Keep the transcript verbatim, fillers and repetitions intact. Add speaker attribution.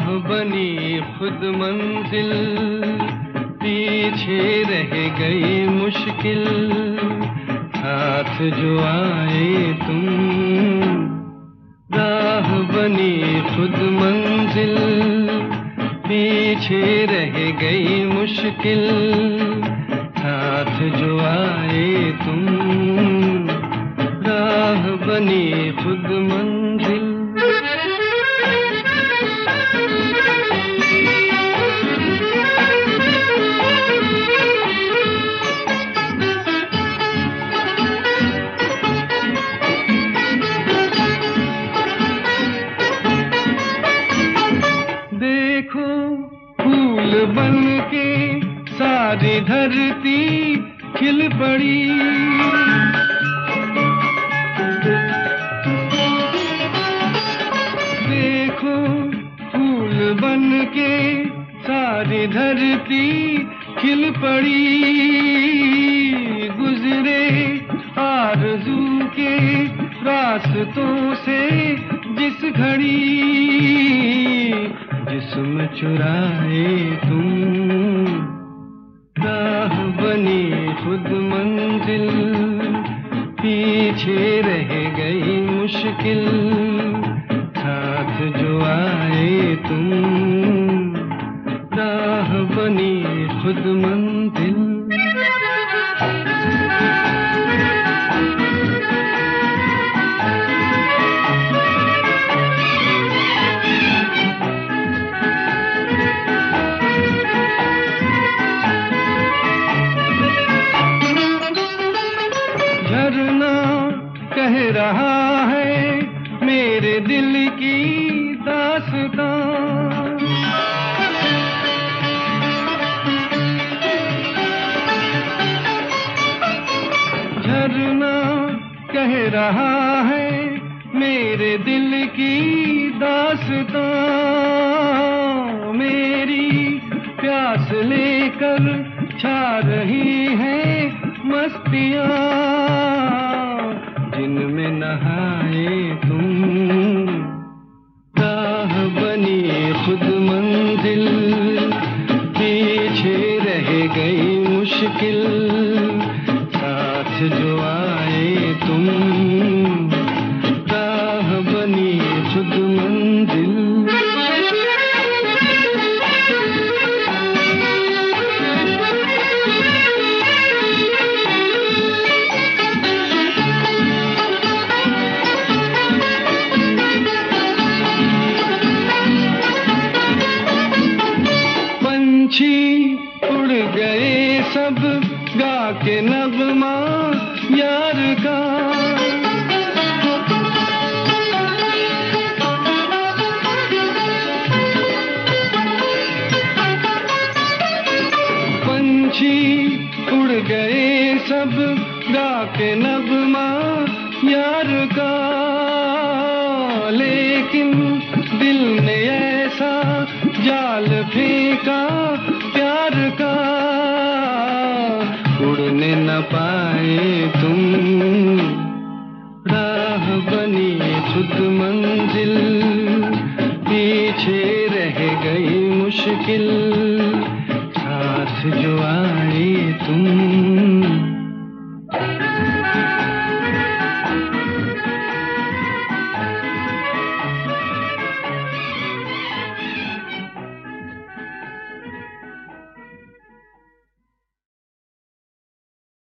Speaker 1: बनी खुद मंजिल, पीछे रह गई मुश्किल, साथ जो आए तुम। राह बनी खुद मंजिल, पीछे रह गई मुश्किल, साथ जो आए तुम। राह बनी खुद मंजिल। देखो फूल बन के सारी धरती खिल पड़ी, देखो फूल बन के सारी धरती खिल पड़ी। गुजरे आरज़ू के रास्तों से जिस घड़ी, जिस्म चुराए तुम। राह बनी खुद मंजिल, पीछे रह गई मुश्किल, साथ जो आए तुम। राह बनी खुद मंजिल। झरना कह रहा है मेरे दिल की दास्तां, झरना कह रहा है मेरे दिल की दास्तां। मेरी प्यास लेकर छा रही है मस्तियाँ, जिनमें नहाए तुम। राह बनी खुद मंजिल, पीछे रह गई मुश्किल, साथ जो आए तुम। राह बनी खुद मंजिल। उड़ गए सब गा के नगमा यार का, पंछी उड़ गए सब गा के नगमा यार का। लेकिन दिल ने ऐसा जाल फेंका प्यार का, उड़ने न पाए तुम। राह बनी खुद मंजिल, पीछे रह गई मुश्किल, साथ जो आए तुम।